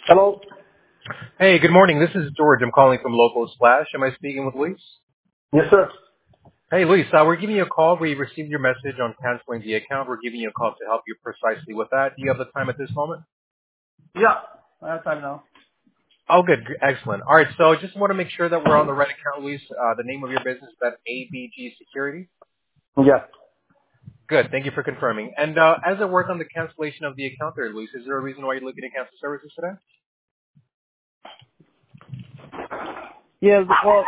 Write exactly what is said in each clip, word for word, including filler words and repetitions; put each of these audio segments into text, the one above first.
Hello. Hey, good morning. This is George. I'm calling from Local Splash. Am I speaking with Luis? Yes, sir. Hey, Luis, uh, we're giving you a call. We received your message on canceling the account. We're giving you a call to help you precisely with that. Do you have the time at this moment? Yeah, I have time now. Oh, good. G- Excellent. All right, so just want to make sure that we're on the right account, Luis. Uh, the name of your business, is that A B G Security? Yeah. Good. Thank you for confirming. And uh, as I work on the cancellation of the account there, Luis, is there a reason why you're looking to cancel services today? Yeah, the- well,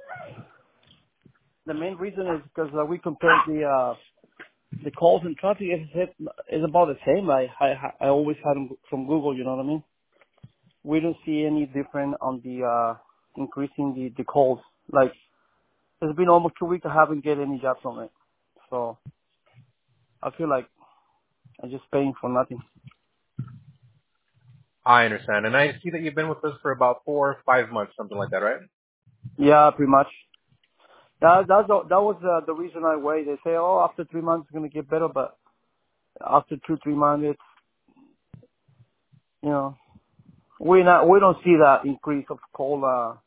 the main reason is because uh, we compared the uh, the calls and traffic is it is about the same. I I I always had them from Google. You know what I mean? We don't see any different on the uh, increasing the the calls. Like it's been almost two weeks. I haven't get any jobs from it, so I feel like I'm just paying for nothing. I understand. And I see that you've been with us for about four or five months, something like that, right? Yeah, pretty much. That that's the, that was uh, the reason I wait. They say, oh, after three months it's gonna get better, but after two three months, it's you know. We not we don't see that increase of cola.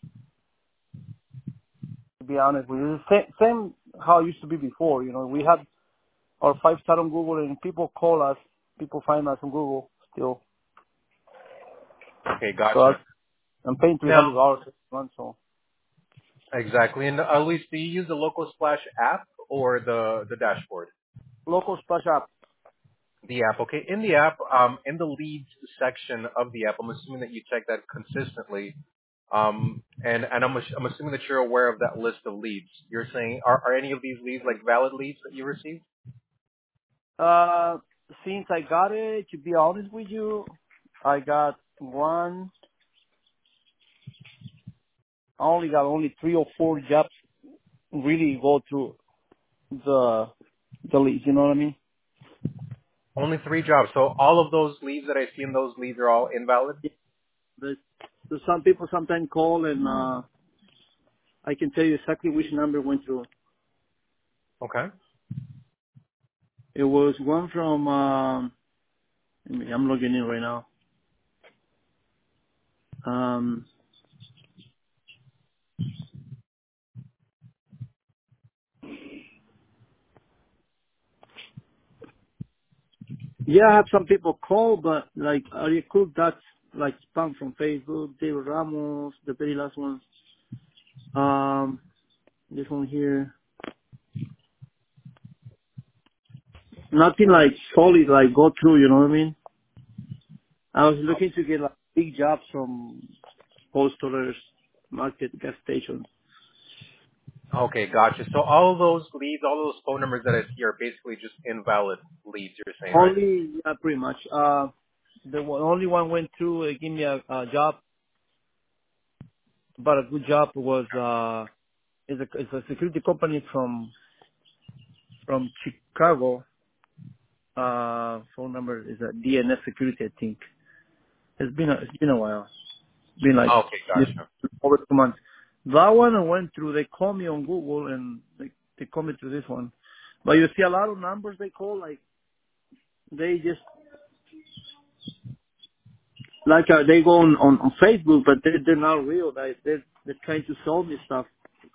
To be honest with you, same, same how it used to be before. You know, we had our five star on Google, and people call us. People find us on Google still. Okay, So I, gotcha. I'm paying three Now, hundred dollars a month. So exactly. And uh, Luis, do you use the Local Splash app or the the dashboard? local splash app. The app. Okay. In the app, um, in the leads section of the app, I'm assuming that you check that consistently. Um, and and I'm ass- I'm assuming that you're aware of that list of leads. You're saying are are any of these leads like valid leads that you received? Uh, since I got it, to be honest with you, I got one. I only got only three or four jobs really go through the the leads. You know what I mean? Only three jobs. So all of those leads that I see in those leads are all invalid. But so some people sometimes call and uh I can tell you exactly which number went through. Okay. It was one from um let me- I'm logging in right now. Um yeah, I have some people call but like Ari Cook, that's like spam from Facebook, David Ramos, the very last one. Um this one here. Nothing like solid like go through, you know what I mean? I was looking to get like big jobs from posters, market, gas stations. Okay, gotcha. So all of those leads, all those phone numbers that I see are basically just invalid leads. You're saying, right? Only, yeah, pretty much. Uh, the one, only one went through, uh, give me a, a job, but a good job was, uh, is a, is a security company from, from Chicago. Uh, phone number is a D N S security, I think. It's been a, it's been a while. It's been like Okay, just gotcha. over two months. That one I went through, they called me on Google and they, they called me through this one. But you see a lot of numbers they call, like, they just, like, uh, they go on, on, on Facebook, but they, they're not real. They, they're, they're trying to sell me stuff.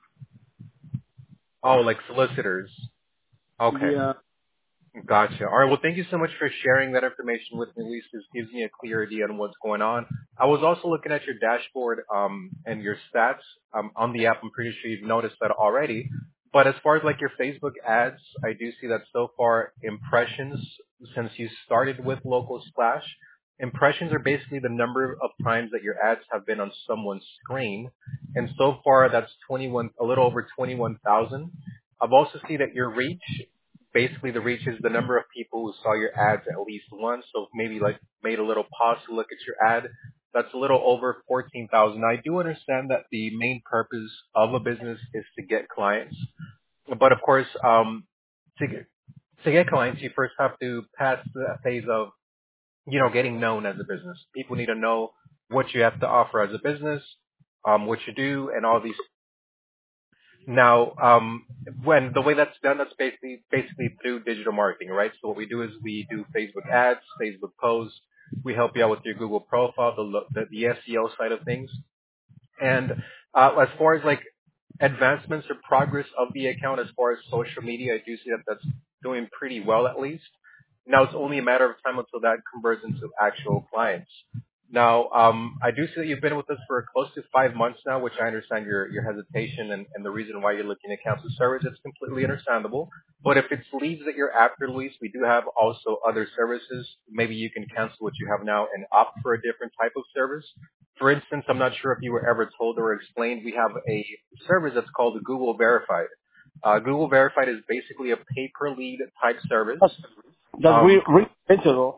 Oh, like solicitors. Okay. Yeah. Gotcha. All right. Well, thank you so much for sharing that information with me, Lisa. This gives me a clear idea on what's going on. I was also looking at your dashboard um, and your stats um, on the app. I'm pretty sure you've noticed that already. But as far as like your Facebook ads, I do see that so far impressions since you started with Local Splash, impressions are basically the number of times that your ads have been on someone's screen, and so far that's twenty-one, a little over twenty-one thousand. I've also seen that your reach basically the reach is the number of people who saw your ads at least once. So maybe like made a little pause to look at your ad. That's a little over fourteen thousand. I do understand that the main purpose of a business is to get clients, but of course, um, to get to get clients, you first have to pass the phase of you know getting known as a business. People need to know what you have to offer as a business, um, what you do, and all these now, um, when the way that's done, that's basically basically through digital marketing, right? So what we do is we do Facebook ads, Facebook posts. We help you out with your Google profile, the lo- the, the S E O side of things. And uh, as far as like advancements or progress of the account, as far as social media, I do see that that's doing pretty well at least. Now it's only a matter of time until that converts into actual clients. Now, um, I do see that you've been with us for close to five months now, which I understand your, your hesitation and, and the reason why you're looking to cancel service. It's completely understandable. But if it's leads that you're after, Luis, we do have also other services. Maybe you can cancel what you have now and opt for a different type of service. For instance, I'm not sure if you were ever told or explained, we have a service that's called Google Verified. Uh, Google Verified is basically a pay-per-lead type service. That's, that's Um, really, really expensive though.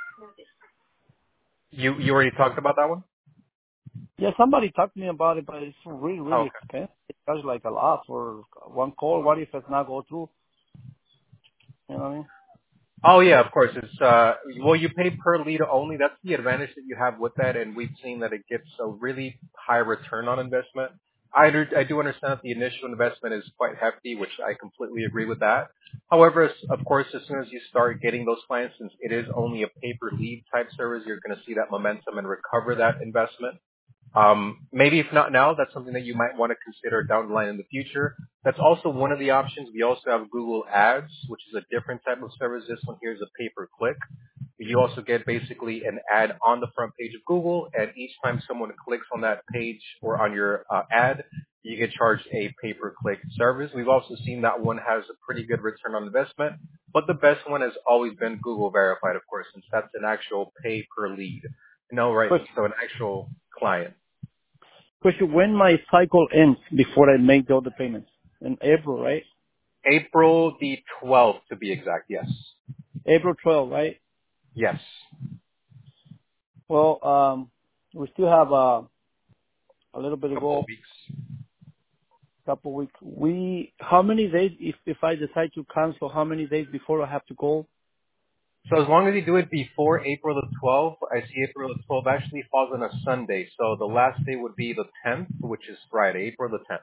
you, you already talked about that one? Yeah, somebody talked to me about it, but it's really, Oh, really okay. expensive. It charges like a lot for one call. What if it's not go through? You know what I mean? Oh yeah, of course. It's uh, well, you pay per lead only. That's the advantage that you have with that, and we've seen that it gets a really high return on investment. I do, I do understand that the initial investment is quite hefty, which I completely agree with that. However, as- of course, as soon as you start getting those clients, since it is only a pay per lead type service, you're going to see that momentum and recover that investment. Um, maybe if not now, that's something that you might want to consider down the line in the future. That's also one of the options. We also have Google Ads, which is a different type of service. This one here is a pay-per-click. You also get basically an ad on the front page of Google, and each time someone clicks on that page or on your uh, ad, you get charged a pay-per-click service. We've also seen that one has a pretty good return on investment, but the best one has always been Google Verified, of course, since that's an actual pay-per-lead. No, right? But, So an actual client. question, when my cycle ends before I make the other payments? In April, right? April the twelfth, to be exact. Yes. April twelfth, right? Yes. Well, um, we still have uh, a little bit A to couple of go, weeks. couple weeks. We, how many days, if, if I decide to cancel, how many days before I have to go? So as long as you do it before April the twelfth, I see April the twelfth actually falls on a Sunday. So the last day would be the tenth, which is Friday, April the tenth.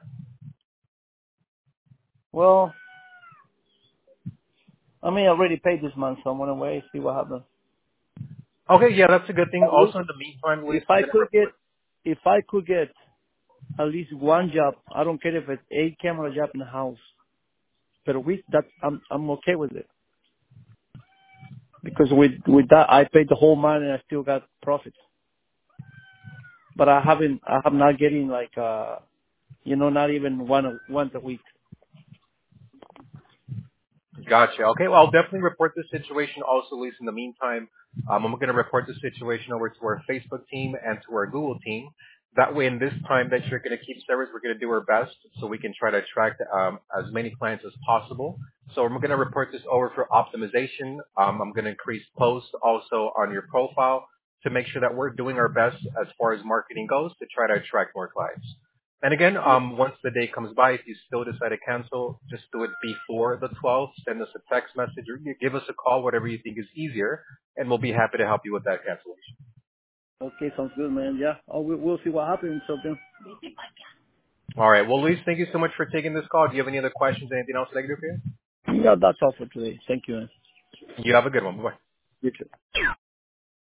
Well, I mean, I already paid this month, so I'm gonna wait, see what happens. Okay, yeah, that's a good thing. At least, Also, in the meantime, Luis, if I'm I going to could get, report. if I could get at least one job, I don't care if it's eight camera job in the house, per week, that I'm I'm okay with it. Because with with that, I paid the whole month and I still got profits. But I haven't, I have not getting like, uh, you know, not even one a- once a week. Gotcha. Okay, well, I'll definitely report this situation also, Luis. In the meantime, um, I'm going to report the situation over to our Facebook team and to our Google team. That way, in this time that you're going to keep service, we're going to do our best so we can try to attract um, as many clients as possible. So I'm going to report this over for optimization. Um, I'm going to increase posts also on your profile to make sure that we're doing our best as far as marketing goes to try to attract more clients. And again, um, once the day comes by, if you still decide to cancel, just do it before the twelfth. Send us a text message or you give us a call, whatever you think is easier, and we'll be happy to help you with that cancellation. Okay, sounds good, man. Yeah, oh, we, we'll see what happens. So then, All right. Well, Luis, thank you so much for taking this call. Do you have any other questions, anything else that I can do for you? yeah, that's all for today. Thank you, man. You have a good one. Bye. You too.